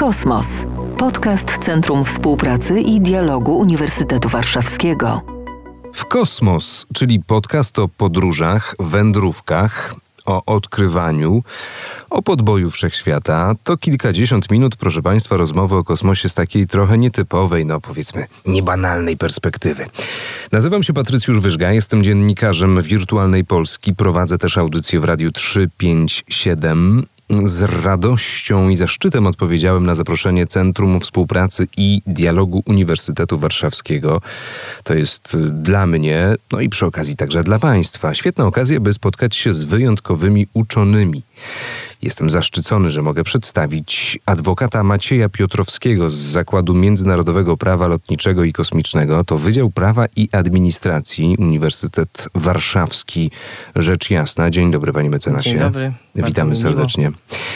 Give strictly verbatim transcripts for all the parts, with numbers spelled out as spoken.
Kosmos. Podcast Centrum Współpracy i Dialogu Uniwersytetu Warszawskiego. W Kosmos, czyli podcast o podróżach, wędrówkach, o odkrywaniu, o podboju wszechświata, to kilkadziesiąt minut, proszę Państwa, rozmowy o kosmosie z takiej trochę nietypowej, no powiedzmy, niebanalnej perspektywy. Nazywam się Patrycjusz Wyżga, jestem dziennikarzem Wirtualnej Polski, prowadzę też audycję w Radiu trzysta pięćdziesiąt siedem. Z radością i zaszczytem odpowiedziałem na zaproszenie Centrum Współpracy i Dialogu Uniwersytetu Warszawskiego. To jest dla mnie, no i przy okazji także dla Państwa, świetna okazja, by spotkać się z wyjątkowymi uczonymi. Jestem zaszczycony, że mogę przedstawić adwokata Macieja Piotrowskiego z Zakładu Międzynarodowego Prawa Lotniczego i Kosmicznego. To Wydział Prawa i Administracji, Uniwersytet Warszawski, rzecz jasna. Dzień dobry, panie mecenasie. Dzień dobry. Witamy serdecznie.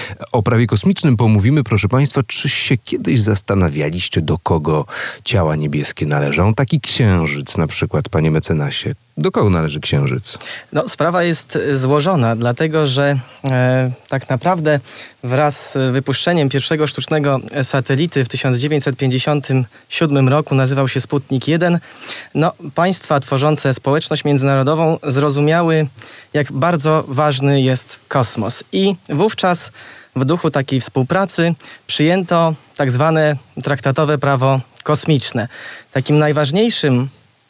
O prawie kosmicznym pomówimy, proszę Państwa. Czy się kiedyś zastanawialiście, do kogo ciała niebieskie należą? Taki księżyc na przykład, panie mecenasie. Do kogo należy księżyc? No, sprawa jest złożona, dlatego że e, tak naprawdę wraz z wypuszczeniem pierwszego sztucznego satelity w tysiąc dziewięćset pięćdziesiątym siódmym roku, nazywał się Sputnik jeden, no, państwa tworzące społeczność międzynarodową zrozumiały, jak bardzo ważny jest kosmos. I wówczas w duchu takiej współpracy przyjęto tak zwane traktatowe prawo kosmiczne. Takim najważniejszym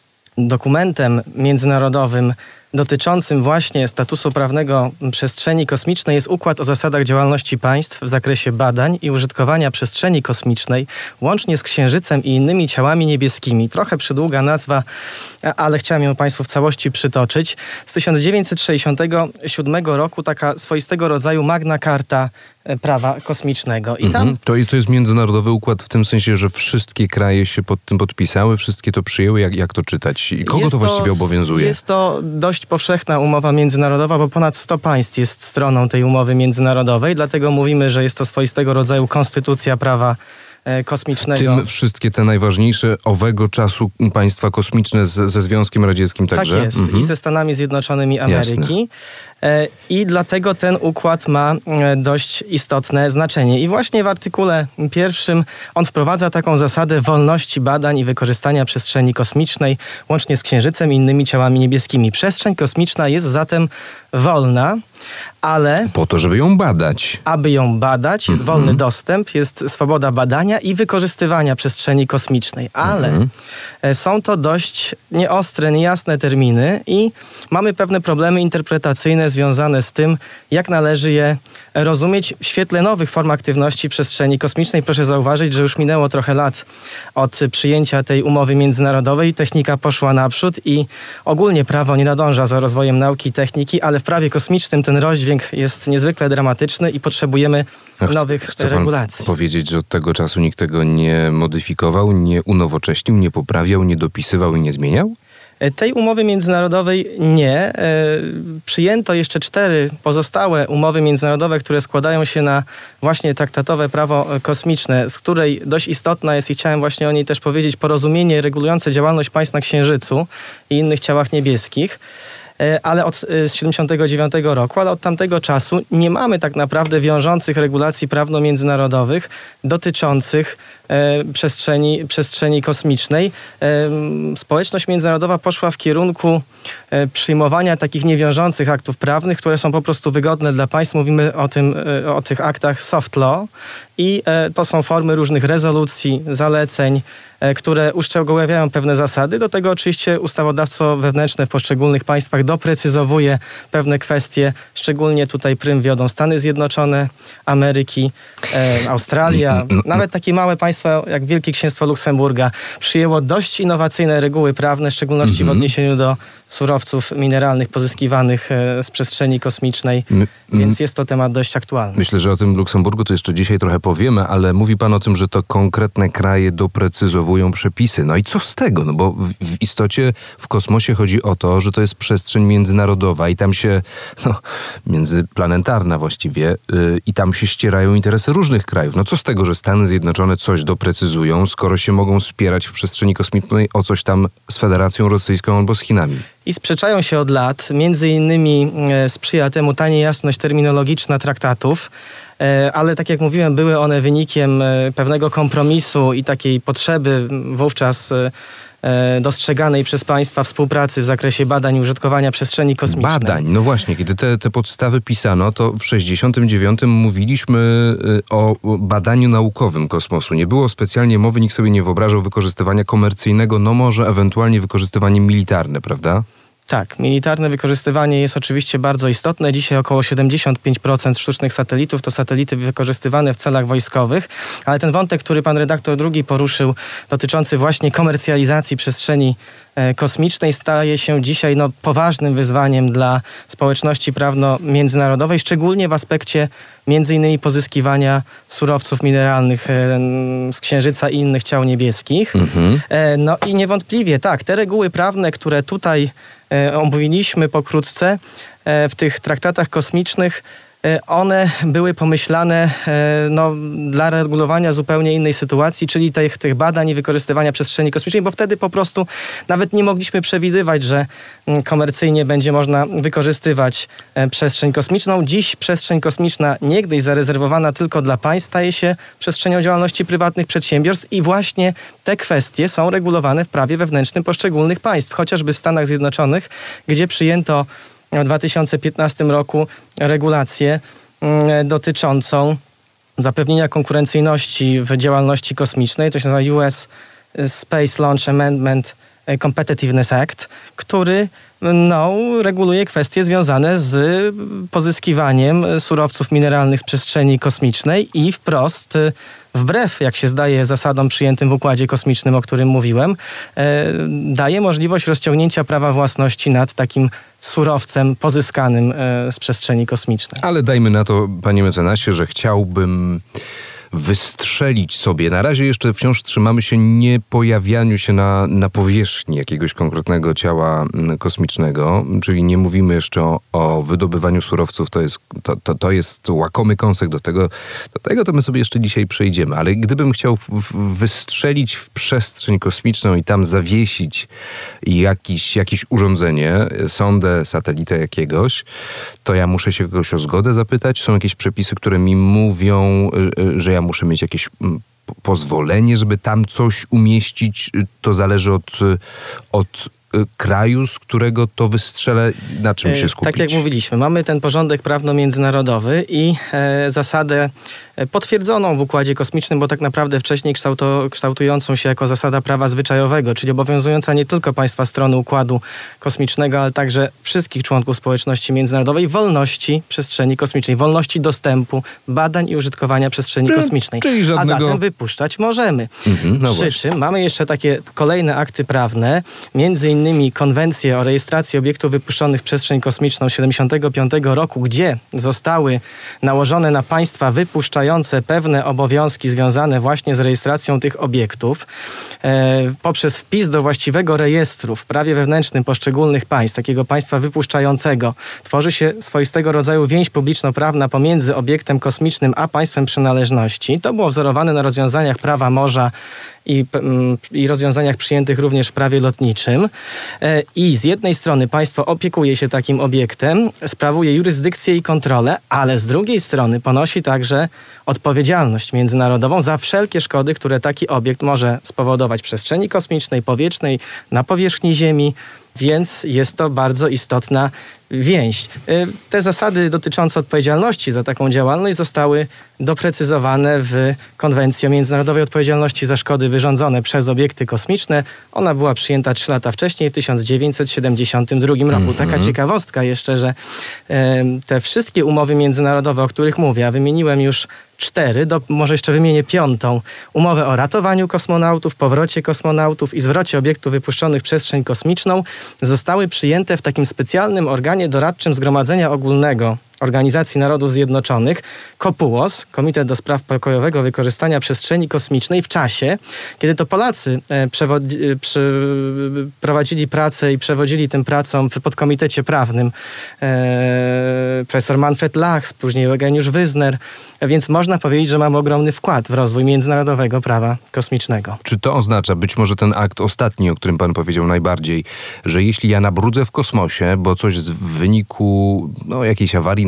dokumentem międzynarodowym dotyczącym właśnie statusu prawnego przestrzeni kosmicznej jest układ o zasadach działalności państw w zakresie badań i użytkowania przestrzeni kosmicznej, łącznie z Księżycem i innymi ciałami niebieskimi. Trochę przydługa nazwa, ale chciałem ją Państwu w całości przytoczyć. Z tysiąc dziewięćset sześćdziesiątego siódmego roku taka swoistego rodzaju Magna Carta prawa kosmicznego. I tam... Mhm. To, to jest międzynarodowy układ w tym sensie, że wszystkie kraje się pod tym podpisały, wszystkie to przyjęły. Jak, jak to czytać? I kogo jest to właściwie to, obowiązuje? Jest to dość powszechna umowa międzynarodowa, bo ponad sto państw jest stroną tej umowy międzynarodowej, dlatego mówimy, że jest to swoistego rodzaju konstytucja prawa kosmicznego. W tym wszystkie te najważniejsze owego czasu państwa kosmiczne z, ze Związkiem Radzieckim także? Tak jest. Mhm. I ze Stanami Zjednoczonymi Ameryki. Jasne. I dlatego ten układ ma dość istotne znaczenie. I właśnie w artykule pierwszym on wprowadza taką zasadę wolności badań i wykorzystania przestrzeni kosmicznej, łącznie z Księżycem i innymi ciałami niebieskimi. Przestrzeń kosmiczna jest zatem wolna, ale... Po to, żeby ją badać. Aby ją badać, jest mm-hmm. wolny dostęp, jest swoboda badania i wykorzystywania przestrzeni kosmicznej. Ale mm-hmm. są to dość nieostre, niejasne terminy i mamy pewne problemy interpretacyjne związane z tym, jak należy je rozumieć w świetle nowych form aktywności przestrzeni kosmicznej. Proszę zauważyć, że już minęło trochę lat od przyjęcia tej umowy międzynarodowej. Technika poszła naprzód i ogólnie prawo nie nadąża za rozwojem nauki i techniki, ale w prawie kosmicznym ten rozdźwięk jest niezwykle dramatyczny i potrzebujemy Ach, nowych chce regulacji. Pan powiedzieć, że od tego czasu nikt tego nie modyfikował, nie unowocześnił, nie poprawiał, nie dopisywał i nie zmieniał? Tej umowy międzynarodowej nie. E, przyjęto jeszcze cztery pozostałe umowy międzynarodowe, które składają się na właśnie traktatowe prawo kosmiczne, z której dość istotna jest, i chciałem właśnie o niej też powiedzieć, porozumienie regulujące działalność państw na Księżycu i innych ciałach niebieskich. ale od z siedemdziesiątego dziewiątego roku, ale od tamtego czasu nie mamy tak naprawdę wiążących regulacji prawno-międzynarodowych dotyczących e, przestrzeni, przestrzeni kosmicznej. E, społeczność międzynarodowa poszła w kierunku e, przyjmowania takich niewiążących aktów prawnych, które są po prostu wygodne dla państw. Mówimy o tym, e, o tych aktach soft law i e, to są formy różnych rezolucji, zaleceń, które uszczegóławiają pewne zasady. Do tego oczywiście ustawodawstwo wewnętrzne w poszczególnych państwach doprecyzowuje pewne kwestie, szczególnie tutaj prym wiodą Stany Zjednoczone, Ameryki, e, Australia. Nawet takie małe państwo jak Wielkie Księstwo Luksemburga przyjęło dość innowacyjne reguły prawne, w szczególności w odniesieniu do surowców mineralnych pozyskiwanych z przestrzeni kosmicznej, My, więc jest to temat dość aktualny. Myślę, że o tym Luksemburgu to jeszcze dzisiaj trochę powiemy, ale mówi pan o tym, że to konkretne kraje doprecyzowują przepisy. No i co z tego? No bo w, w istocie w kosmosie chodzi o to, że to jest przestrzeń międzynarodowa i tam się, no, międzyplanetarna właściwie, yy, i tam się ścierają interesy różnych krajów. No co z tego, że Stany Zjednoczone coś doprecyzują, skoro się mogą spierać w przestrzeni kosmicznej o coś tam z Federacją Rosyjską albo z Chinami? I sprzeczają się od lat, między innymi sprzyja temu ta niejasność terminologiczna traktatów. ale tak jak mówiłem, były one wynikiem pewnego kompromisu i takiej potrzeby wówczas dostrzeganej przez państwa współpracy w zakresie badań i użytkowania przestrzeni kosmicznej. Badań, no właśnie, kiedy te, te podstawy pisano, to w sześćdziesiątym dziewiątym mówiliśmy o badaniu naukowym kosmosu. Nie było specjalnie mowy, nikt sobie nie wyobrażał wykorzystywania komercyjnego, no może ewentualnie wykorzystywanie militarne, prawda? Tak, militarne wykorzystywanie jest oczywiście bardzo istotne. Dzisiaj około siedemdziesiąt pięć procent sztucznych satelitów to satelity wykorzystywane w celach wojskowych, ale ten wątek, który pan redaktor drugi poruszył, dotyczący właśnie komercjalizacji przestrzeni e, kosmicznej, staje się dzisiaj no, poważnym wyzwaniem dla społeczności prawno-międzynarodowej, szczególnie w aspekcie między innymi pozyskiwania surowców mineralnych e, z Księżyca i innych ciał niebieskich. Mhm. E, no i niewątpliwie tak, te reguły prawne, które tutaj omówiliśmy pokrótce w tych traktatach kosmicznych, one były pomyślane no, dla regulowania zupełnie innej sytuacji, czyli tych, tych badań i wykorzystywania przestrzeni kosmicznej, bo wtedy po prostu nawet nie mogliśmy przewidywać, że komercyjnie będzie można wykorzystywać przestrzeń kosmiczną. Dziś przestrzeń kosmiczna, niegdyś zarezerwowana tylko dla państw, staje się przestrzenią działalności prywatnych przedsiębiorstw i właśnie te kwestie są regulowane w prawie wewnętrznym poszczególnych państw, chociażby w Stanach Zjednoczonych, gdzie przyjęto w dwa tysiące piętnastym roku regulację dotyczącą zapewnienia konkurencyjności w działalności kosmicznej. To się nazywa U S Space Launch Amendment Competitiveness Act, który no, reguluje kwestie związane z pozyskiwaniem surowców mineralnych z przestrzeni kosmicznej i wprost, wbrew, jak się zdaje, zasadom przyjętym w Układzie Kosmicznym, o którym mówiłem, e, daje możliwość rozciągnięcia prawa własności nad takim surowcem pozyskanym e, z przestrzeni kosmicznej. Ale dajmy na to, panie mecenasie, że chciałbym wystrzelić sobie. Na razie jeszcze wciąż trzymamy się nie pojawianiu się na, na powierzchni jakiegoś konkretnego ciała kosmicznego, czyli nie mówimy jeszcze o, o wydobywaniu surowców, to jest, to, to, to jest łakomy kąsek, do tego, do tego to my sobie jeszcze dzisiaj przejdziemy, ale gdybym chciał w, w, wystrzelić w przestrzeń kosmiczną i tam zawiesić jakiś, jakieś urządzenie, sondę, satelitę jakiegoś, to ja muszę się kogoś o zgodę zapytać. Są jakieś przepisy, które mi mówią, że ja muszę mieć jakieś pozwolenie, żeby tam coś umieścić. To zależy od, od kraju, z którego to wystrzelę, na czym się skupić? Tak jak mówiliśmy, mamy ten porządek prawno-międzynarodowy i e, zasadę potwierdzoną w Układzie Kosmicznym, bo tak naprawdę wcześniej kształto, kształtującą się jako zasada prawa zwyczajowego, czyli obowiązująca nie tylko państwa strony Układu Kosmicznego, ale także wszystkich członków społeczności międzynarodowej, wolności przestrzeni kosmicznej, wolności dostępu, badań i użytkowania przestrzeni Czy, kosmicznej. Czyli żadnego... A zatem wypuszczać możemy. Mhm, no Przy właśnie. czym mamy jeszcze takie kolejne akty prawne, między innymi konwencję o rejestracji obiektów wypuszczonych w przestrzeń kosmiczną z tysiąc dziewięćset siedemdziesiątego piątego roku, gdzie zostały nałożone na państwa wypuszczające pewne obowiązki związane właśnie z rejestracją tych obiektów e, poprzez wpis do właściwego rejestru w prawie wewnętrznym poszczególnych państw, takiego państwa wypuszczającego, tworzy się swoistego rodzaju więź publiczno-prawna pomiędzy obiektem kosmicznym a państwem przynależności. To było wzorowane na rozwiązaniach prawa morza I, i rozwiązaniach przyjętych również w prawie lotniczym. I z jednej strony państwo opiekuje się takim obiektem, sprawuje jurysdykcję i kontrolę, ale z drugiej strony ponosi także odpowiedzialność międzynarodową za wszelkie szkody, które taki obiekt może spowodować w przestrzeni kosmicznej, powietrznej, na powierzchni Ziemi, więc jest to bardzo istotna więź. Te zasady dotyczące odpowiedzialności za taką działalność zostały doprecyzowane w Konwencji o międzynarodowej odpowiedzialności za szkody wyrządzone przez obiekty kosmiczne. Ona była przyjęta trzy lata wcześniej, w tysiąc dziewięćset siedemdziesiątym drugim roku. Mm-hmm. Taka ciekawostka jeszcze, że e, te wszystkie umowy międzynarodowe, o których mówię, a wymieniłem już cztery, do, może jeszcze wymienię piątą. Umowę o ratowaniu kosmonautów, powrocie kosmonautów i zwrocie obiektów wypuszczonych w przestrzeń kosmiczną zostały przyjęte w takim specjalnym organie doradczym Zgromadzenia Ogólnego Organizacji Narodów Zjednoczonych, COPUOS, Komitet do Spraw Pokojowego Wykorzystania Przestrzeni Kosmicznej, w czasie, kiedy to Polacy e, przewodzi, przy, prowadzili pracę i przewodzili tym pracom w podkomitecie prawnym e, profesor Manfred Lachs, później Eugeniusz Wyzner, więc można powiedzieć, że mamy ogromny wkład w rozwój międzynarodowego prawa kosmicznego. Czy to oznacza, być może ten akt ostatni, o którym pan powiedział najbardziej, że jeśli ja nabrudzę w kosmosie, bo coś w wyniku no, jakiejś awarii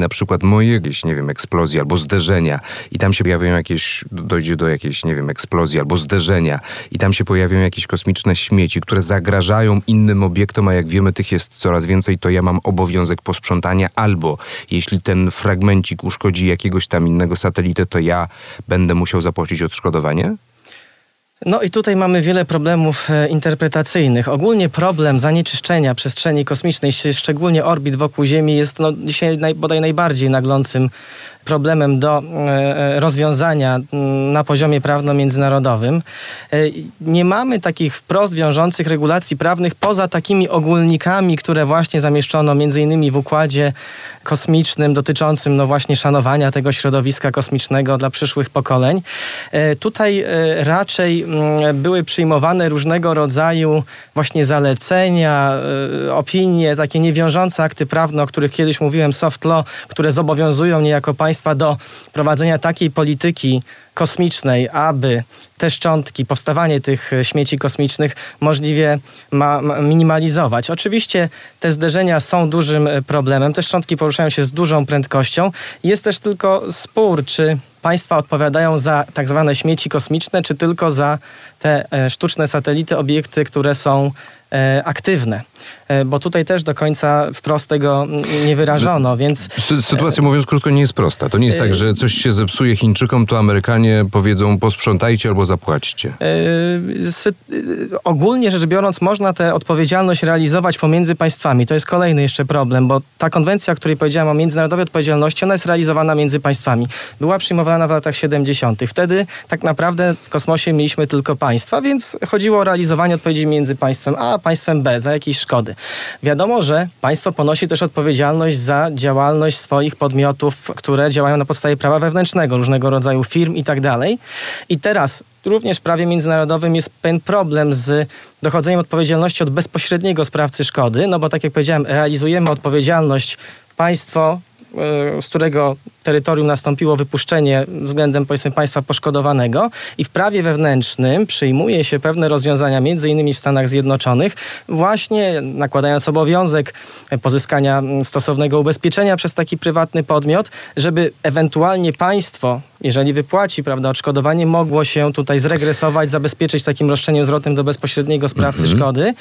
na przykład mojej, jakieś, nie wiem, eksplozji albo zderzenia i tam się pojawią jakieś, dojdzie do jakiejś, nie wiem, eksplozji albo zderzenia i tam się pojawią jakieś kosmiczne śmieci, które zagrażają innym obiektom, a jak wiemy, tych jest coraz więcej, to ja mam obowiązek posprzątania, albo jeśli ten fragmencik uszkodzi jakiegoś tam innego satelitę, to ja będę musiał zapłacić odszkodowanie? No i tutaj mamy wiele problemów e, interpretacyjnych. Ogólnie problem zanieczyszczenia przestrzeni kosmicznej, szczególnie orbit wokół Ziemi, jest no, dzisiaj naj, bodaj najbardziej naglącym problemem do e, rozwiązania m, na poziomie prawno-międzynarodowym. E, nie mamy takich wprost wiążących regulacji prawnych poza takimi ogólnikami, które właśnie zamieszczono między innymi w układzie kosmicznym dotyczącym no właśnie szanowania tego środowiska kosmicznego dla przyszłych pokoleń. E, tutaj e, raczej m, były przyjmowane różnego rodzaju właśnie zalecenia, e, opinie, takie niewiążące akty prawne, o których kiedyś mówiłem, soft law, które zobowiązują niejako państwa do prowadzenia takiej polityki kosmicznej, aby te szczątki, powstawanie tych śmieci kosmicznych możliwie ma, ma minimalizować. Oczywiście te zderzenia są dużym problemem, te szczątki poruszają się z dużą prędkością. Jest też tylko spór, czy państwa odpowiadają za tak zwane śmieci kosmiczne, czy tylko za te e, sztuczne satelity, obiekty, które są e, aktywne. E, bo tutaj też do końca wprost tego nie wyrażono, więc... Sytuacja, mówiąc krótko, nie jest prosta. To nie jest tak, że coś się zepsuje Chińczykom, to Amerykanie powiedzą posprzątajcie albo zapłaćcie. Yy, sy- yy, ogólnie rzecz biorąc, można tę odpowiedzialność realizować pomiędzy państwami. To jest kolejny jeszcze problem, bo ta konwencja, o której powiedziałem o międzynarodowej odpowiedzialności, ona jest realizowana między państwami. Była przyjmowana w latach siedemdziesiątych. Wtedy tak naprawdę w kosmosie mieliśmy tylko państwa, więc chodziło o realizowanie odpowiedzi między państwem A a państwem B za jakieś szkody. Wiadomo, że państwo ponosi też odpowiedzialność za działalność swoich podmiotów, które działają na podstawie prawa wewnętrznego, różnego rodzaju firm i tak dalej. I teraz również w prawie międzynarodowym jest pewien problem z dochodzeniem odpowiedzialności od bezpośredniego sprawcy szkody, no bo tak jak powiedziałem, realizujemy odpowiedzialność państwo, z którego terytorium nastąpiło wypuszczenie względem, powiedzmy, państwa poszkodowanego i w prawie wewnętrznym przyjmuje się pewne rozwiązania, między innymi w Stanach Zjednoczonych, właśnie nakładając obowiązek pozyskania stosownego ubezpieczenia przez taki prywatny podmiot, żeby ewentualnie państwo, jeżeli wypłaci, prawda, odszkodowanie, mogło się tutaj zregresować, zabezpieczyć takim roszczeniem zwrotnym do bezpośredniego sprawcy mm-hmm. szkody.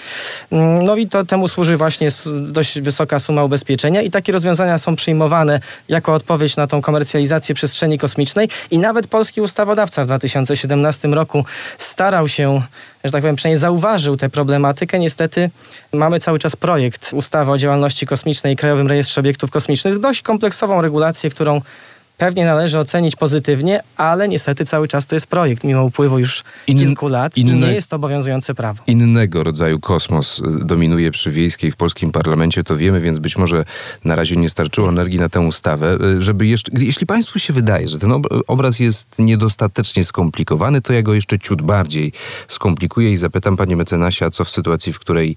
No i to temu służy właśnie dość wysoka suma ubezpieczenia i takie rozwiązania są przyjmowane jako odpowiedź na tą komercjalizację przestrzeni kosmicznej i nawet polski ustawodawca w dwa tysiące siedemnastym roku starał się, że tak powiem, przynajmniej zauważył tę problematykę. Niestety mamy cały czas projekt ustawy o działalności kosmicznej i Krajowym Rejestrze Obiektów Kosmicznych, dość kompleksową regulację, którą pewnie należy ocenić pozytywnie, ale niestety cały czas to jest projekt, mimo upływu już In, kilku lat inne, i nie jest to obowiązujące prawo. Innego rodzaju kosmos dominuje przy Wiejskiej w polskim parlamencie, to wiemy, więc być może na razie nie starczyło energii na tę ustawę, żeby jeszcze... Jeśli państwu się wydaje, że ten obraz jest niedostatecznie skomplikowany, to ja go jeszcze ciut bardziej skomplikuję i zapytam, panie mecenasie, a co w sytuacji, w której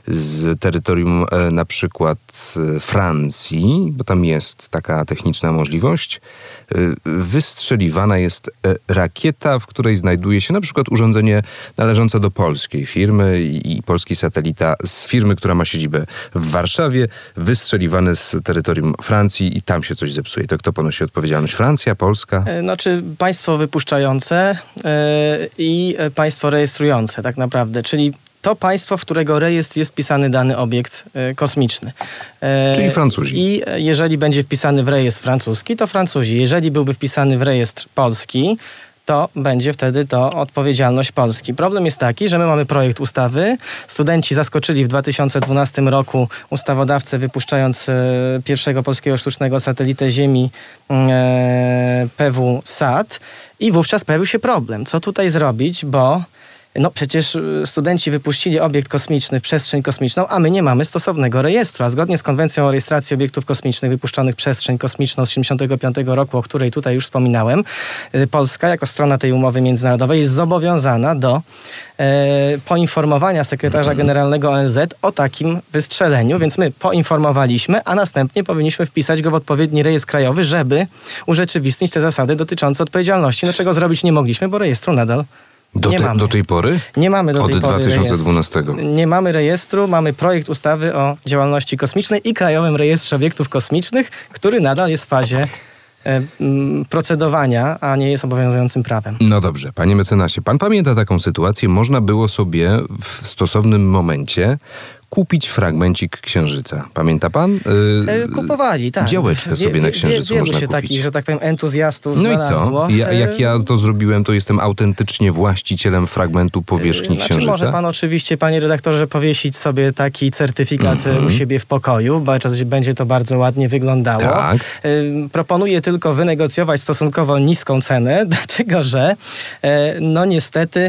z terytorium na przykład Francji, bo tam jest taka techniczna możliwość, wystrzeliwana jest rakieta, w której znajduje się na przykład urządzenie należące do polskiej firmy i polski satelita z firmy, która ma siedzibę w Warszawie, wystrzeliwany z terytorium Francji i tam się coś zepsuje. To kto ponosi odpowiedzialność? Francja, Polska? Znaczy państwo wypuszczające yy, i państwo rejestrujące tak naprawdę, czyli to państwo, w którego rejestr jest wpisany dany obiekt y, kosmiczny. E, Czyli Francuzi. I jeżeli będzie wpisany w rejestr francuski, to Francuzi. Jeżeli byłby wpisany w rejestr polski, to będzie wtedy to odpowiedzialność Polski. Problem jest taki, że my mamy projekt ustawy. Studenci zaskoczyli w dwa tysiące dwunastym roku ustawodawcę, wypuszczając e, pierwszego polskiego sztucznego satelitę Ziemi e, P W SAT i wówczas pojawił się problem. Co tutaj zrobić, bo no przecież studenci wypuścili obiekt kosmiczny w przestrzeń kosmiczną, a my nie mamy stosownego rejestru. A zgodnie z Konwencją o rejestracji obiektów kosmicznych wypuszczonych w przestrzeń kosmiczną z tysiąc dziewięćset siedemdziesiątego piątego roku, o której tutaj już wspominałem, Polska jako strona tej umowy międzynarodowej jest zobowiązana do e, poinformowania sekretarza generalnego O N Z o takim wystrzeleniu, więc my poinformowaliśmy, a następnie powinniśmy wpisać go w odpowiedni rejestr krajowy, żeby urzeczywistnić te zasady dotyczące odpowiedzialności. No czego zrobić nie mogliśmy, bo rejestru nadal Do, Nie te, mamy. do tej pory? Nie mamy do Od tej pory dwa tysiące dwunastego. rejestru. Nie mamy rejestru, mamy projekt ustawy o działalności kosmicznej i Krajowym Rejestrze Obiektów Kosmicznych, który nadal jest w fazie e, m, procedowania, a nie jest obowiązującym prawem. No dobrze, panie mecenasie, pan pamięta taką sytuację? Można było sobie w stosownym momencie kupić fragmencik księżyca. Pamięta pan? Yy, E, Kupowali, tak. Działeczkę sobie Wie- na wie- księżycu wielu można się kupić. takich, że tak powiem, entuzjastów No i znalazło. co? Ja, E, jak ja to zrobiłem, to jestem autentycznie właścicielem fragmentu powierzchni Znaczy, księżyca? może pan oczywiście, panie redaktorze, powiesić sobie taki certyfikat Mhm. u siebie w pokoju, bo będzie to bardzo ładnie wyglądało. Tak. Y, Proponuję tylko wynegocjować stosunkowo niską cenę, dlatego że e, no niestety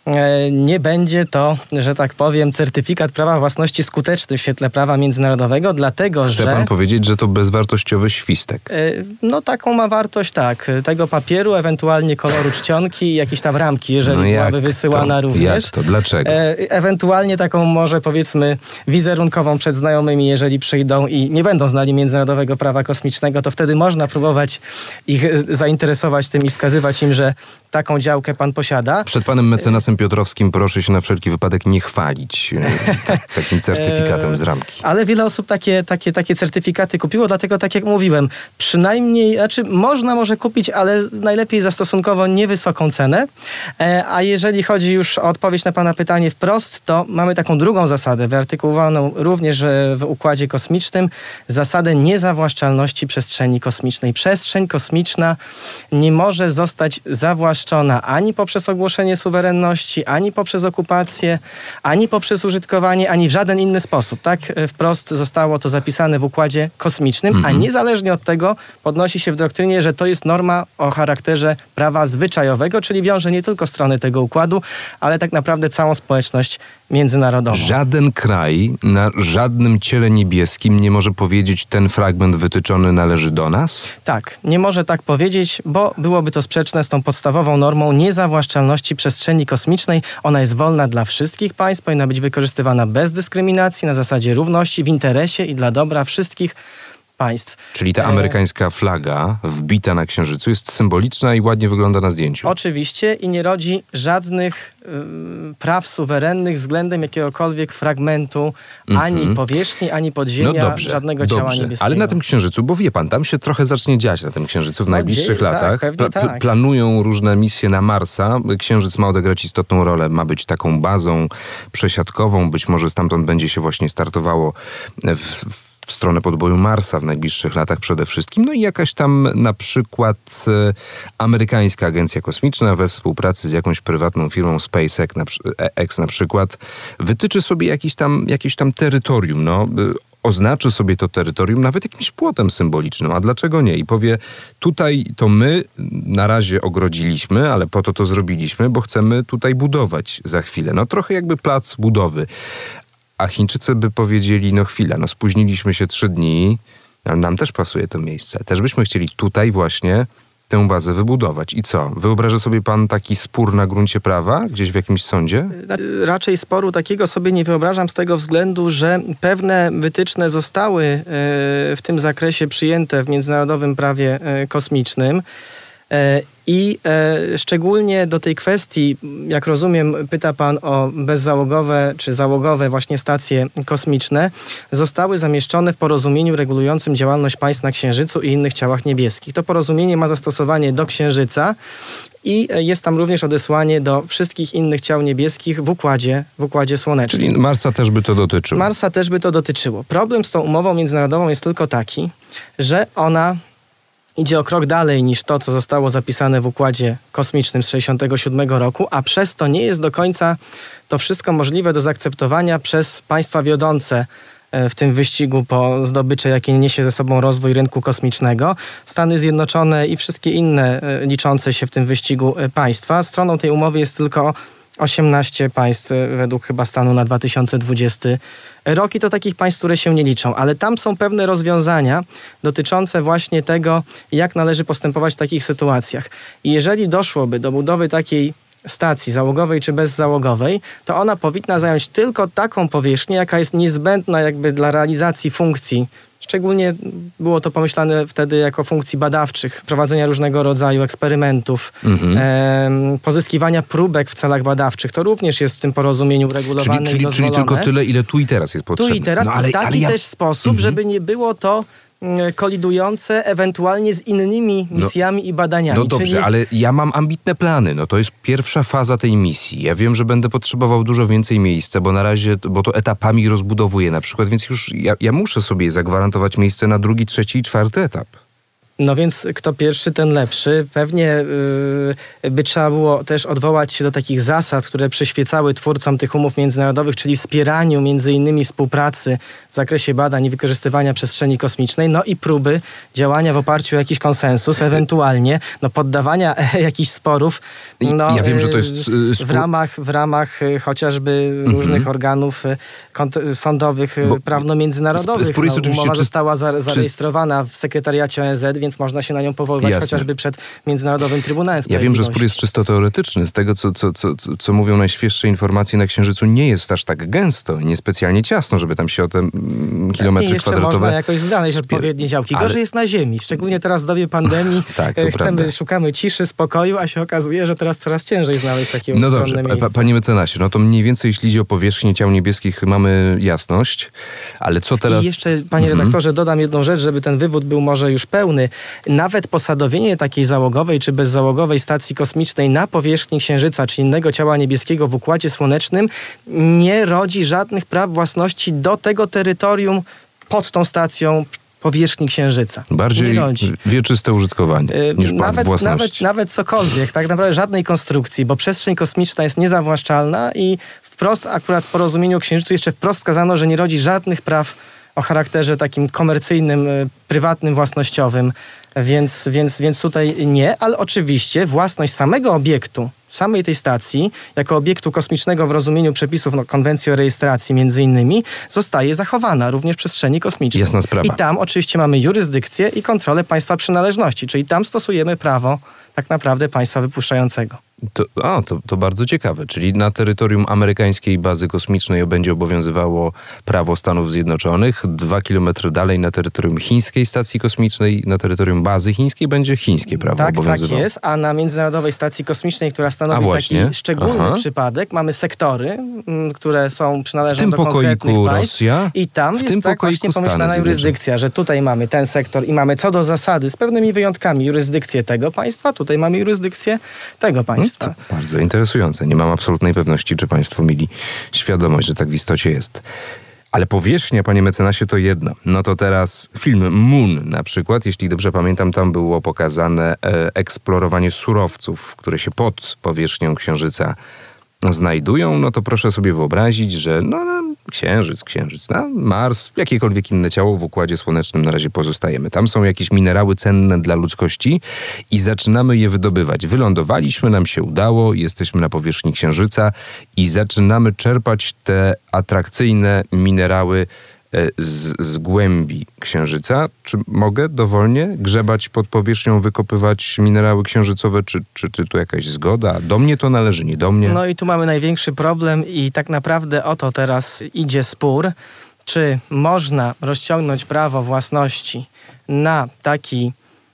e, nie będzie to, że tak powiem, certyfikat prawa własności skuteczny w świetle prawa międzynarodowego, dlatego Chce że... pan powiedzieć, że to bezwartościowy świstek? E, No taką ma wartość, tak, tego papieru, ewentualnie koloru czcionki i jakieś tam ramki, jeżeli No jak byłaby wysyłana to? również. Jak to? Dlaczego? E, ewentualnie taką może powiedzmy wizerunkową przed znajomymi, jeżeli przyjdą i nie będą znali międzynarodowego prawa kosmicznego, to wtedy można próbować ich e, zainteresować tym i wskazywać im, że taką działkę pan posiada. Przed panem mecenasem Piotrowskim proszę się na wszelki wypadek nie chwalić e, tak, takim certyfikatem z ramki. Ale wiele osób takie, takie, takie certyfikaty kupiło, dlatego tak jak mówiłem, przynajmniej, znaczy można może kupić, ale najlepiej za stosunkowo niewysoką cenę. E, a jeżeli chodzi już o odpowiedź na pana pytanie wprost, to mamy taką drugą zasadę, wyartykułowaną również e, w Układzie Kosmicznym, zasadę niezawłaszczalności przestrzeni kosmicznej. Przestrzeń kosmiczna nie może zostać zawłaszczona ani poprzez ogłoszenie suwerenności, ani poprzez okupację, ani poprzez użytkowanie, ani w żaden inny sposób. Tak e, wprost zostało to zapisane w Układzie Kosmicznym, Mhm. a niezależnie od tego podnosi się w doktrynie, że to jest norma o charakterze prawa zwyczajowego, czyli wiąże nie tylko strony tego układu, ale tak naprawdę całą społeczność międzynarodową. Żaden kraj na żadnym ciele niebieskim nie może powiedzieć, ten fragment wytyczony należy do nas? Tak, nie może tak powiedzieć, bo byłoby to sprzeczne z tą podstawową normą niezawłaszczalności przestrzeni kosmicznej. Ona jest wolna dla wszystkich państw, powinna być wykorzystywana bez dyskryminacji, na zasadzie równości, w interesie i dla dobra wszystkich państw. Czyli ta amerykańska flaga wbita na księżycu jest symboliczna i ładnie wygląda na zdjęciu. Oczywiście i nie rodzi żadnych y, praw suwerennych względem jakiegokolwiek fragmentu, ani Mhm. powierzchni, ani podziemia, No dobrze, żadnego ciała dobrze. niebieskiego. Ale na tym księżycu, bo wie pan, tam się trochę zacznie dziać na tym księżycu w No, najbliższych dzieje, tak, latach. pewnie tak. Planują różne misje na Marsa. Księżyc ma odegrać istotną rolę, ma być taką bazą przesiadkową. Być może stamtąd będzie się właśnie startowało w, w w stronę podboju Marsa w najbliższych latach przede wszystkim. No i jakaś tam na przykład e, amerykańska agencja kosmiczna we współpracy z jakąś prywatną firmą SpaceX na, przy- e, X na przykład wytyczy sobie jakiś tam, jakieś tam terytorium, no, y, oznaczy sobie to terytorium nawet jakimś płotem symbolicznym, a dlaczego nie? I powie, tutaj to my na razie ogrodziliśmy, ale po to to zrobiliśmy, bo chcemy tutaj budować za chwilę. No trochę jakby plac budowy. A Chińczycy by powiedzieli, no chwila, no spóźniliśmy się trzy dni, ale nam też pasuje to miejsce. Też byśmy chcieli tutaj właśnie tę bazę wybudować. I co? Wyobraża sobie pan taki spór na gruncie prawa, gdzieś w jakimś sądzie? Raczej sporu takiego sobie nie wyobrażam z tego względu, że pewne wytyczne zostały e, w tym zakresie przyjęte w międzynarodowym prawie e, kosmicznym. E, I e, szczególnie do tej kwestii, jak rozumiem, pyta pan o bezzałogowe czy załogowe właśnie stacje kosmiczne, zostały zamieszczone w porozumieniu regulującym działalność państw na Księżycu i innych ciałach niebieskich. To porozumienie ma zastosowanie do Księżyca i e, jest tam również odesłanie do wszystkich innych ciał niebieskich w układzie, w układzie słonecznym. Czyli Marsa też by to dotyczyło. Marsa też by to dotyczyło. Problem z tą umową międzynarodową jest tylko taki, że ona idzie o krok dalej niż to, co zostało zapisane w Układzie Kosmicznym z tysiąc dziewięćset sześćdziesiątego siódmego roku, a przez to nie jest do końca to wszystko możliwe do zaakceptowania przez państwa wiodące w tym wyścigu po zdobycze, jakie niesie ze sobą rozwój rynku kosmicznego. Stany Zjednoczone i wszystkie inne liczące się w tym wyścigu państwa. Stroną tej umowy jest tylko osiemnaście państw według chyba stanu na dwa tysiące dwudziesty rok i to takich państw, które się nie liczą. Ale tam są pewne rozwiązania dotyczące właśnie tego, jak należy postępować w takich sytuacjach. I jeżeli doszłoby do budowy takiej stacji załogowej czy bezzałogowej, to ona powinna zająć tylko taką powierzchnię, jaka jest niezbędna jakby dla realizacji funkcji, Szczególnie było to pomyślane wtedy jako funkcji badawczych, prowadzenia różnego rodzaju eksperymentów, Mhm. em, pozyskiwania próbek w celach badawczych. To również jest w tym porozumieniu regulowane Czyli, czyli, i czyli dozwolone. tylko tyle, ile tu i teraz jest Tu potrzebne. i teraz No, ale, w taki ale ja... też sposób, Mhm. żeby nie było to mm, kolidujące ewentualnie z innymi misjami i badaniami. No dobrze, Czyli ale ja mam ambitne plany. No to jest pierwsza faza tej misji. Ja wiem, że będę potrzebował dużo więcej miejsca, bo na razie, bo to etapami rozbudowuję na przykład, więc już ja, ja muszę sobie zagwarantować miejsce na drugi, trzeci i czwarty etap. No więc kto pierwszy, ten lepszy. Pewnie yy, by trzeba było też odwołać się do takich zasad, które przyświecały twórcom tych umów międzynarodowych, czyli wspieraniu między innymi współpracy w zakresie badań i wykorzystywania przestrzeni kosmicznej, no i próby działania w oparciu o jakiś konsensus, ewentualnie no, poddawania jakichś sporów no, Ja wiem, że to jest, yy, yy, w spór- ramach, w ramach yy, chociażby Mhm. różnych organów yy, kont- sądowych, yy, Bo prawno-międzynarodowych. spór jest No, oczywiście, umowa czy- została za- czy- zarejestrowana w sekretariacie O N Z, więc można się na nią powoływać Jasne. chociażby przed Międzynarodowym Trybunałem Ja Sprawiedliwości. wiem, że spór jest czysto teoretyczny. Z tego, co, co, co, co- co mówią najświeższe informacje, na Księżycu nie jest aż tak gęsto, niespecjalnie ciasno, żeby tam się o te mm, kilometry I jeszcze kwadratowe... można jakoś znaleźć spier- odpowiednie działki. Ale- Gorzej jest na Ziemi, szczególnie teraz w dobie pandemii. Tak, to e, Chcemy, prawda. szukamy ciszy, spokoju, a się okazuje, że teraz coraz ciężej znaleźć takie No ustronne dobrze, miejsce. pa, panie mecenasie, no to mniej więcej jeśli idzie o powierzchnię ciał niebieskich mamy jasność, ale co teraz... I jeszcze, panie Mhm. redaktorze, dodam jedną rzecz, żeby ten wywód był może już pełny. Nawet posadowienie takiej załogowej czy bezzałogowej stacji kosmicznej na powierzchni Księżyca czy innego ciała niebieskiego w Układzie Słonecznym nie rodzi żadnych praw własności do tego terytorium pod tą stacją powierzchni Księżyca. Bardziej nie rodzi. wieczyste użytkowanie Yy, niż praw Nawet, własności. nawet, nawet cokolwiek, tak naprawdę żadnej konstrukcji, bo przestrzeń kosmiczna jest niezawłaszczalna i wprost akurat w porozumieniu o Księżycu jeszcze wprost wskazano, że nie rodzi żadnych praw o charakterze takim komercyjnym, y, prywatnym, własnościowym, więc, więc, więc tutaj nie, ale oczywiście własność samego obiektu, samej tej stacji, jako obiektu kosmicznego w rozumieniu przepisów no, konwencji o rejestracji między innymi, zostaje zachowana również w przestrzeni kosmicznej. Jasna sprawa. I tam oczywiście mamy jurysdykcję i kontrolę państwa przynależności, czyli tam stosujemy prawo tak naprawdę państwa wypuszczającego. To, a, to, to bardzo ciekawe. Czyli na terytorium amerykańskiej bazy kosmicznej będzie obowiązywało prawo Stanów Zjednoczonych. Dwa kilometry dalej na terytorium chińskiej stacji kosmicznej, na terytorium bazy chińskiej będzie chińskie prawo Tak, tak obowiązywało. jest, a na Międzynarodowej Stacji Kosmicznej, która A stanowi właśnie. taki szczególny Aha. przypadek, mamy sektory, m, które są przynależą W tym do pokoiku konkretnych państw. Rosja, I tam w jest tym tak pokoiku właśnie Stany pomyślana Zjednoczone. jurysdykcja, że tutaj mamy ten sektor i mamy co do zasady, z pewnymi wyjątkami, jurysdykcję tego państwa, tutaj mamy jurysdykcję tego państwa. No, to bardzo interesujące. Nie mam absolutnej pewności, czy państwo mieli świadomość, że tak w istocie jest. Ale powierzchnia, panie mecenasie, to jedno. No to teraz film Moon na przykład, jeśli dobrze pamiętam, tam było pokazane e, eksplorowanie surowców, które się pod powierzchnią Księżyca znajdują. No to proszę sobie wyobrazić, że no, no Księżyc, Księżyc, no, Mars, jakiekolwiek inne ciało w Układzie Słonecznym na razie pozostajemy. Tam są jakieś minerały cenne dla ludzkości i zaczynamy je wydobywać. Wylądowaliśmy, nam się udało, jesteśmy na powierzchni Księżyca i zaczynamy czerpać te atrakcyjne minerały z, z głębi Księżyca. Czy mogę dowolnie grzebać pod powierzchnią, wykopywać minerały księżycowe, czy, czy, czy tu jakaś zgoda? Do mnie to należy, nie do mnie? No i tu mamy największy problem i tak naprawdę o to teraz idzie spór, czy można rozciągnąć prawo własności na taki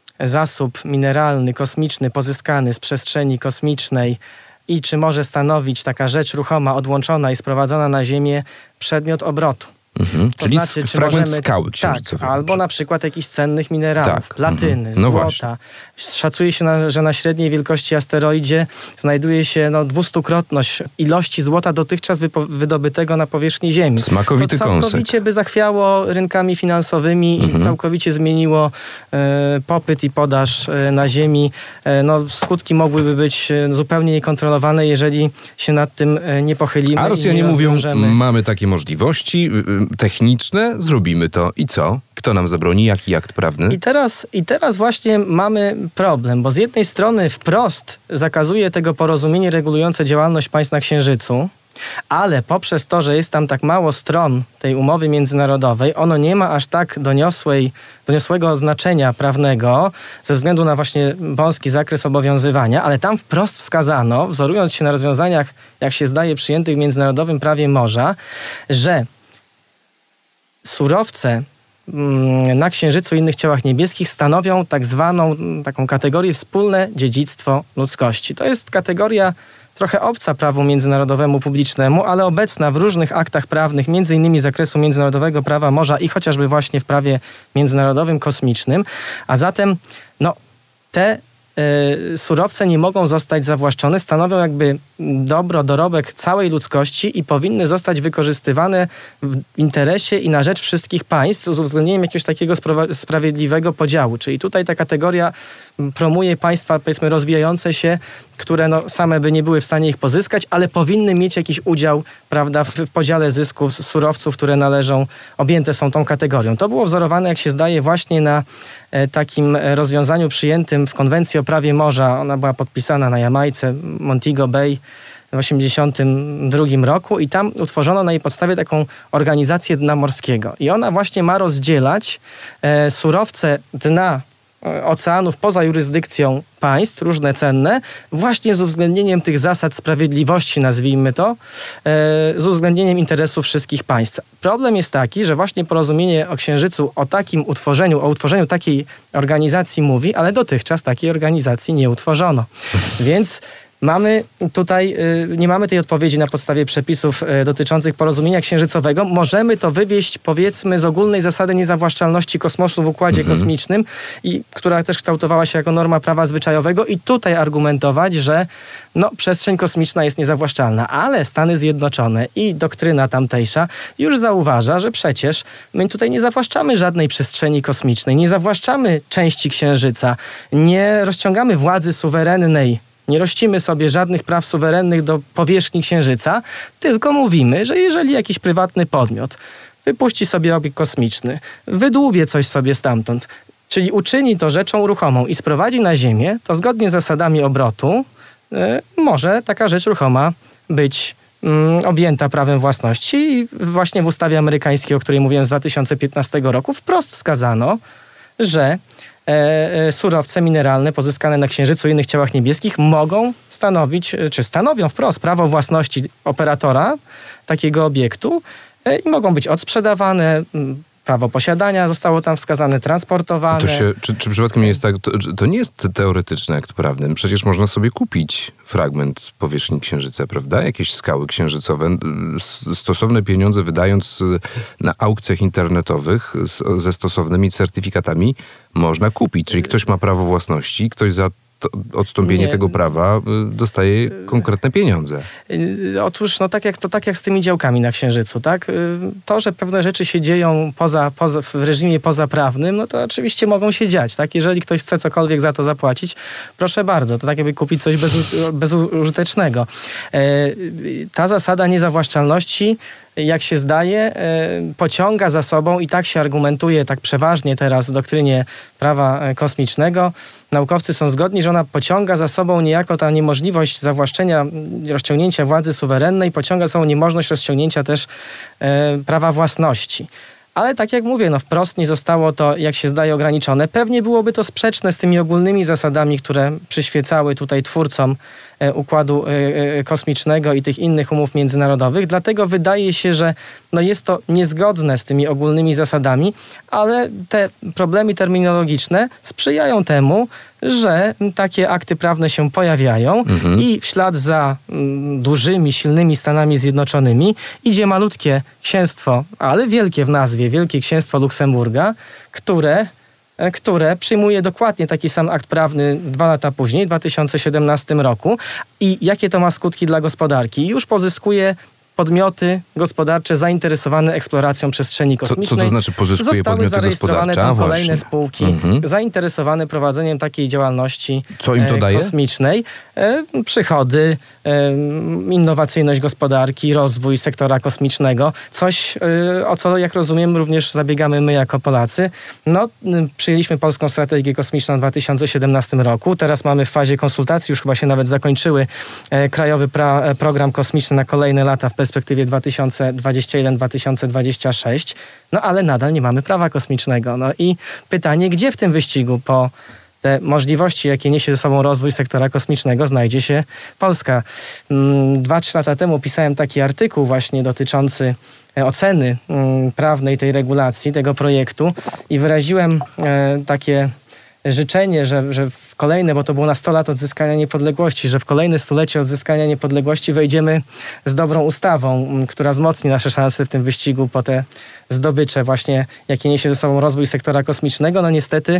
zasób mineralny, kosmiczny pozyskany z przestrzeni kosmicznej i czy może stanowić taka rzecz ruchoma, odłączona i sprowadzona na Ziemię przedmiot obrotu. Mhm. To Czyli znaczy, sk- czy fragment możemy, skały tak, księżycowej. albo na przykład jakichś cennych minerałów, Tak, platyny, mhm. No złota. właśnie. Szacuje się, na, że na średniej wielkości asteroidzie znajduje się no, dwustukrotność ilości złota dotychczas wypo, wydobytego na powierzchni Ziemi. Smakowity to kąsek. całkowicie by zachwiało rynkami finansowymi Mhm. i całkowicie zmieniło e, popyt i podaż e, na Ziemi. E, no, skutki mogłyby być e, zupełnie niekontrolowane, jeżeli się nad tym e, nie pochylimy. A i Rosjanie nie mówią, rozwiążemy. mamy takie możliwości y, y, techniczne, zrobimy to. I co? Kto nam zabroni? Jaki akt prawny? I teraz, I teraz właśnie mamy problem, bo z jednej strony wprost zakazuje tego porozumienie regulujące działalność państw na Księżycu, ale poprzez to, że jest tam tak mało stron tej umowy międzynarodowej, ono nie ma aż tak doniosłej, doniosłego znaczenia prawnego ze względu na właśnie wąski zakres obowiązywania, ale tam wprost wskazano, wzorując się na rozwiązaniach, jak się zdaje, przyjętych w międzynarodowym prawie morza, że surowce na Księżycu i innych ciałach niebieskich stanowią tak zwaną taką kategorię wspólne dziedzictwo ludzkości. To jest kategoria trochę obca prawu międzynarodowemu publicznemu, ale obecna w różnych aktach prawnych, między innymi z zakresu międzynarodowego prawa morza i chociażby właśnie w prawie międzynarodowym kosmicznym. A zatem no, te y, surowce nie mogą zostać zawłaszczone, stanowią jakby dobro, dorobek całej ludzkości i powinny zostać wykorzystywane w interesie i na rzecz wszystkich państw z uwzględnieniem jakiegoś takiego spra- sprawiedliwego podziału. Czyli tutaj ta kategoria promuje państwa, powiedzmy, rozwijające się, które no, same by nie były w stanie ich pozyskać, ale powinny mieć jakiś udział, prawda, w, w podziale zysków z surowców, które należą, objęte są tą kategorią. To było wzorowane, jak się zdaje, właśnie na e, takim rozwiązaniu przyjętym w konwencji o prawie morza. Ona była podpisana na Jamajce, Montego Bay w osiemdziesiątym drugim roku i tam utworzono na jej podstawie taką organizację dna morskiego. I ona właśnie ma rozdzielać e, surowce dna oceanów poza jurysdykcją państw, różne cenne, właśnie z uwzględnieniem tych zasad sprawiedliwości, nazwijmy to, z uwzględnieniem interesów wszystkich państw. Problem jest taki, że właśnie porozumienie o Księżycu o takim utworzeniu, o utworzeniu takiej organizacji mówi, ale dotychczas takiej organizacji nie utworzono. Więc mamy tutaj, nie mamy tej odpowiedzi na podstawie przepisów dotyczących porozumienia księżycowego. Możemy to wywieźć, powiedzmy, z ogólnej zasady niezawłaszczalności kosmosu w układzie mhm. kosmicznym, i, która też kształtowała się jako norma prawa zwyczajowego i tutaj argumentować, że no, przestrzeń kosmiczna jest niezawłaszczalna. Ale Stany Zjednoczone i doktryna tamtejsza już zauważa, że przecież my tutaj nie zawłaszczamy żadnej przestrzeni kosmicznej, nie zawłaszczamy części Księżyca, nie rozciągamy władzy suwerennej, nie rościmy sobie żadnych praw suwerennych do powierzchni Księżyca, tylko mówimy, że jeżeli jakiś prywatny podmiot wypuści sobie obiekt kosmiczny, wydłubie coś sobie stamtąd, czyli uczyni to rzeczą ruchomą i sprowadzi na Ziemię, to zgodnie z zasadami obrotu y, może taka rzecz ruchoma być y, objęta prawem własności. I właśnie w ustawie amerykańskiej, o której mówiłem z dwa tysiące piętnastego roku, wprost wskazano, że E, surowce mineralne pozyskane na Księżycu i innych ciałach niebieskich mogą stanowić, czy stanowią wprost prawo własności operatora takiego obiektu e, i mogą być odsprzedawane, prawo posiadania zostało tam wskazane, transportowane. To się, czy, czy przypadkiem nie jest tak, to, to nie jest teoretyczny akt prawny. Przecież można sobie kupić fragment powierzchni Księżyca, prawda? Jakieś skały księżycowe, stosowne pieniądze wydając na aukcjach internetowych z, ze stosownymi certyfikatami można kupić. Czyli ktoś ma prawo własności, ktoś za to odstąpienie nie. tego prawa dostaje konkretne pieniądze. Otóż, no tak jak, to tak jak z tymi działkami na Księżycu, tak? To, że pewne rzeczy się dzieją poza, poza, w reżimie pozaprawnym, no to oczywiście mogą się dziać, tak? Jeżeli ktoś chce cokolwiek za to zapłacić, proszę bardzo, to tak jakby kupić coś bez, bezużytecznego. Ta zasada niezawłaszczalności, jak się zdaje, pociąga za sobą i tak się argumentuje tak przeważnie teraz w doktrynie prawa kosmicznego. Naukowcy są zgodni, że ona pociąga za sobą niejako ta niemożliwość zawłaszczenia, rozciągnięcia władzy suwerennej, pociąga za sobą niemożność rozciągnięcia też prawa własności. Ale tak jak mówię, no wprost nie zostało to, jak się zdaje, ograniczone. Pewnie byłoby to sprzeczne z tymi ogólnymi zasadami, które przyświecały tutaj twórcom e, Układu e, Kosmicznego i tych innych umów międzynarodowych. Dlatego wydaje się, że no jest to niezgodne z tymi ogólnymi zasadami, ale te problemy terminologiczne sprzyjają temu, że takie akty prawne się pojawiają mhm. i w ślad za m, dużymi, silnymi Stanami Zjednoczonymi idzie malutkie księstwo, ale wielkie w nazwie, Wielkie Księstwo Luksemburga, które, które przyjmuje dokładnie taki sam akt prawny dwa lata później, w dwa tysiące siedemnastym roku. I jakie to ma skutki dla gospodarki? Już pozyskuje podmioty gospodarcze zainteresowane eksploracją przestrzeni kosmicznej. Co, co to znaczy pozyskuje Zostały podmioty zarejestrowane gospodarcze? tam A, kolejne właśnie. spółki Mhm. zainteresowane prowadzeniem takiej działalności Co im to daje? kosmicznej. E, przychody, e, innowacyjność gospodarki, rozwój sektora kosmicznego. Coś, e, o co, jak rozumiem, również zabiegamy my jako Polacy. No, przyjęliśmy Polską Strategię Kosmiczną w dwa tysiące siedemnastym roku. Teraz mamy w fazie konsultacji, już chyba się nawet zakończyły, e, Krajowy pra, Program Kosmiczny na kolejne lata w perspektywie dwa tysiące dwudziesty pierwszy do dwa tysiące dwudziestego szóstego. No ale nadal nie mamy prawa kosmicznego. No i pytanie, gdzie w tym wyścigu po te możliwości, jakie niesie ze sobą rozwój sektora kosmicznego, znajdzie się Polska. Dwa, trzy lata temu pisałem taki artykuł właśnie dotyczący oceny prawnej tej regulacji, tego projektu i wyraziłem takie życzenie, że, że w kolejne, bo to było na sto lat odzyskania niepodległości, że w kolejne stulecie odzyskania niepodległości wejdziemy z dobrą ustawą, która wzmocni nasze szanse w tym wyścigu po te zdobycze właśnie, jakie niesie ze sobą rozwój sektora kosmicznego. No niestety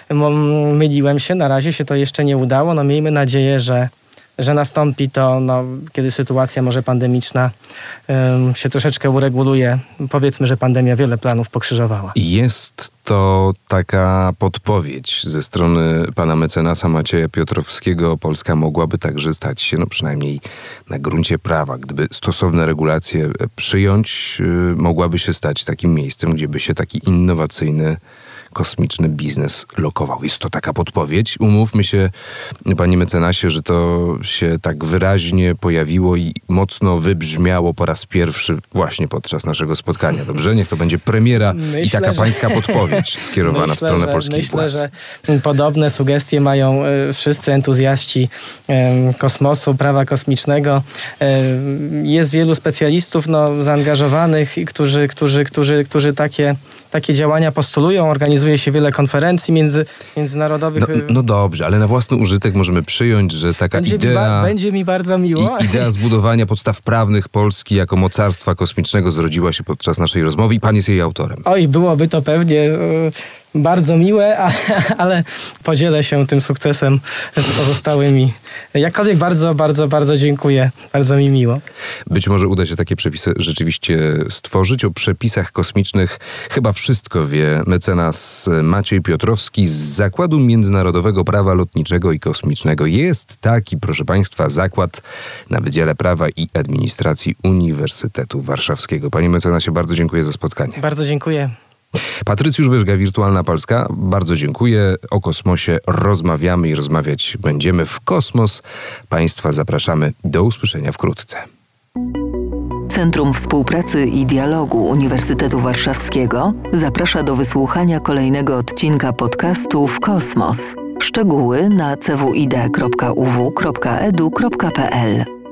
myliłem się, na razie się to jeszcze nie udało. No miejmy nadzieję, że że nastąpi to, no, kiedy sytuacja może pandemiczna um, się troszeczkę ureguluje. Powiedzmy, że pandemia wiele planów pokrzyżowała. Jest to taka podpowiedź ze strony pana mecenasa Macieja Piotrowskiego. Polska mogłaby także stać się, no przynajmniej na gruncie prawa, gdyby stosowne regulacje przyjąć, yy, mogłaby się stać takim miejscem, gdzie by się taki innowacyjny kosmiczny biznes lokował. Jest to taka podpowiedź. Umówmy się, panie mecenasie, że to się tak wyraźnie pojawiło i mocno wybrzmiało po raz pierwszy właśnie podczas naszego spotkania. Dobrze? Niech to będzie premiera myślę, i taka że... pańska podpowiedź skierowana myślę, w stronę że, polskich myślę, władz. Myślę, że podobne sugestie mają y, wszyscy entuzjaści y, kosmosu, prawa kosmicznego. Y, jest wielu specjalistów no, zaangażowanych, którzy, którzy, którzy, którzy takie, takie działania postulują, organizują się wiele konferencji między, międzynarodowych. No, no dobrze, ale na własny użytek możemy przyjąć, że taka będzie idea... Mi ba- będzie mi bardzo miło. I, idea zbudowania podstaw prawnych Polski jako mocarstwa kosmicznego zrodziła się podczas naszej rozmowy i pan jest jej autorem. Oj, byłoby to pewnie... Y- Bardzo miłe, a, ale podzielę się tym sukcesem z pozostałymi. Jakkolwiek bardzo, bardzo, bardzo dziękuję. Bardzo mi miło. Być może uda się takie przepisy rzeczywiście stworzyć. O przepisach kosmicznych chyba wszystko wie mecenas Maciej Piotrowski z Zakładu Międzynarodowego Prawa Lotniczego i Kosmicznego. Jest taki, proszę państwa, zakład na Wydziale Prawa i Administracji Uniwersytetu Warszawskiego. Panie mecenasie, bardzo dziękuję za spotkanie. Bardzo dziękuję. Patrycjusz Wyżga, Wirtualna Polska. Bardzo dziękuję. O kosmosie rozmawiamy i rozmawiać będziemy. W kosmos państwa zapraszamy. Do usłyszenia wkrótce. Centrum Współpracy i Dialogu Uniwersytetu Warszawskiego zaprasza do wysłuchania kolejnego odcinka podcastu W Kosmos. Szczegóły na c w i d kropka u w kropka e d u kropka p l.